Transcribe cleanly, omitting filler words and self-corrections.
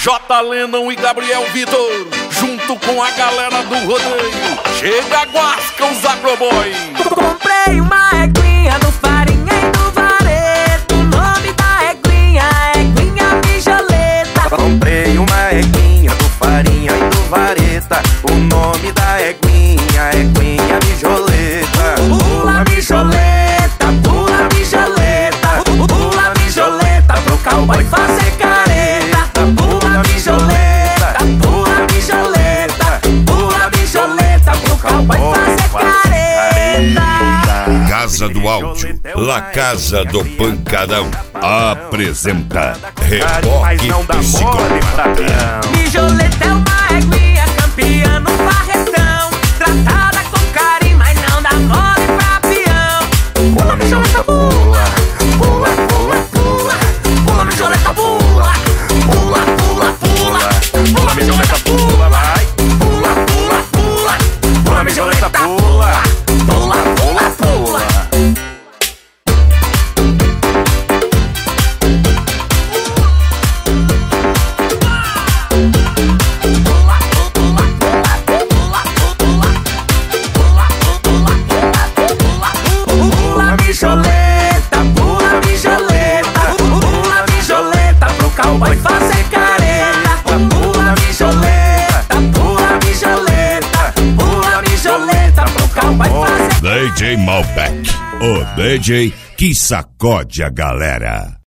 J. Lennon e Gabriel Vitor, junto com a galera do rodeio. Chega, Guasca, os Agroboy. Comprei uma eguinha no Farinha e no Vareto. O nome da eguinha é Eguinha Mijoleta. Comprei uma eguinha do Farinha e do Vareta. O nome da eguinha é Eguinha Mijoleta. Pula mijoleta, pula mijoleta. Pula mijoleta pro cowboy fazer careta. Pula mijoleta, pula mijoleta. Pula mijoleta pro cowboy fazer careta. Casa do Áudio, La Casa do Pancadão apresenta Reboque Psicopata. Mijoleta é uma eguinha campeã no barretão. Tratada com carinho, mas não dá mole pra peão. Pula mijoleta, pula. Pula, pula, pula. Pula mijoleta, pula. Pula, pula, pula. Pula mijoleta, pula, vai. Pula, pula, pula. Pula mijoleta, pula. Pula, pula, pula. Pula mijoleta, pula mijoleta. Pula mijoleta pro cowboy fazer careta. Pula mijoleta, pula mijoleta. Pula mijoleta pro cowboy fazer DJ Malbec, o DJ que sacode a galera.